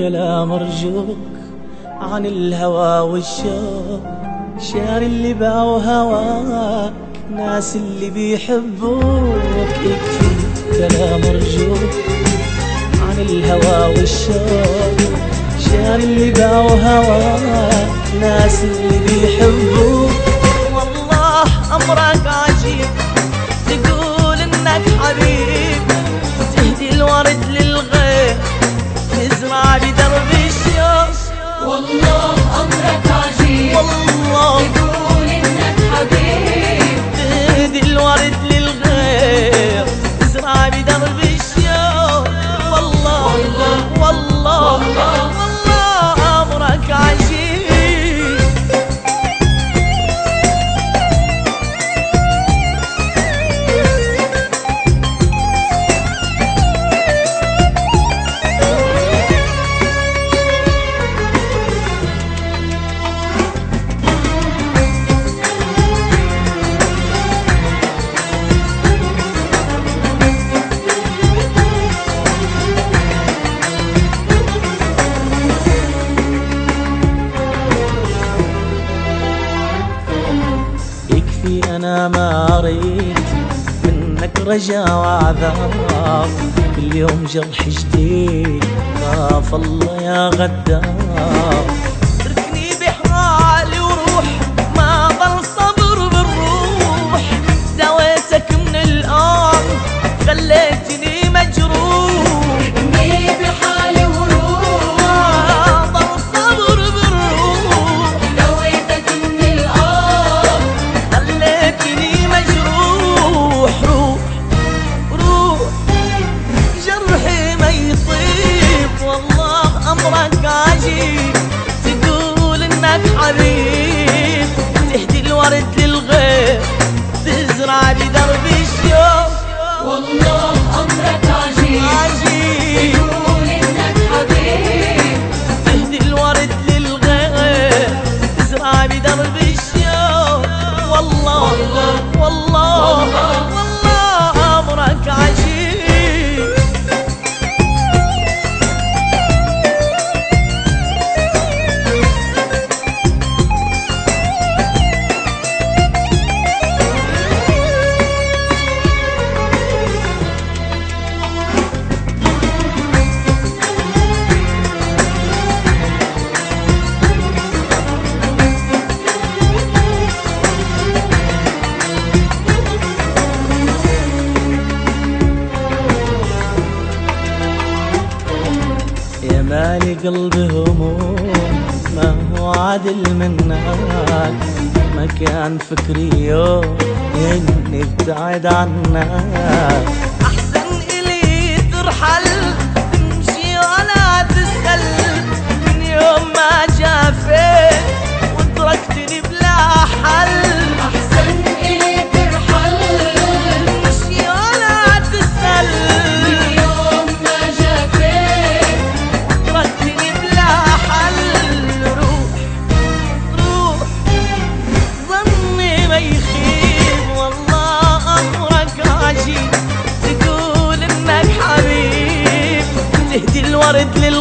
كلام أرجوك عن الهوى والشوق، شعر اللي باعوا هواك ناس اللي بيحبوك. يكفي كلام أرجوك عن الهوى والشوق، شعر اللي باعوا هواك ناس اللي بيحبوك. والله أمرك عجيب تقول إنك حبيب، تهدي الورد للغير تزرع بدرب الشوق. والله أمرك عجيب والله تقول إنك حبيب، تهدي الورد للغير تزرع بدرب الشوق. والله والله والله والله أمرك عجيب. أنا ما أريد منك رجا وعذاب، كل يوم جرح جديد خاف الله يا غدار. تركني بحالي وروح ما ضل صبر بالروح، داويتك من الآن خليتني مجروح. تركني بحالي وروح ما ضل صبر بالروح، داويتك من الآن خليتني مجروح. روح روح جرحي ما يطيب. والله أمرك عجيب تقول إنك حبيب، تهدي الورد للغير تزرع بدرب الشوق. والله أمرك عجيب عجيب تقول إنك حبيب، تهدي الورد للغير تزرع بدرب الشوق. والله والله والله أمرك عجيب. يا مالي قلبي هموم ما هو عادل منك، ما كان فكري يوم اني ابتعد عنك. احسن الي ترحل تمشي ولا تسأل، من يوم ما جافيت وتركتني بلا حل. أحسن إلي ترحل تمشي ولا تسأل، من يوم ما جافيت تركتني بلا حل. روح روح ظني ما يخيب. والله أمرك عجيب تقول إنك حبيب، تهدي الورد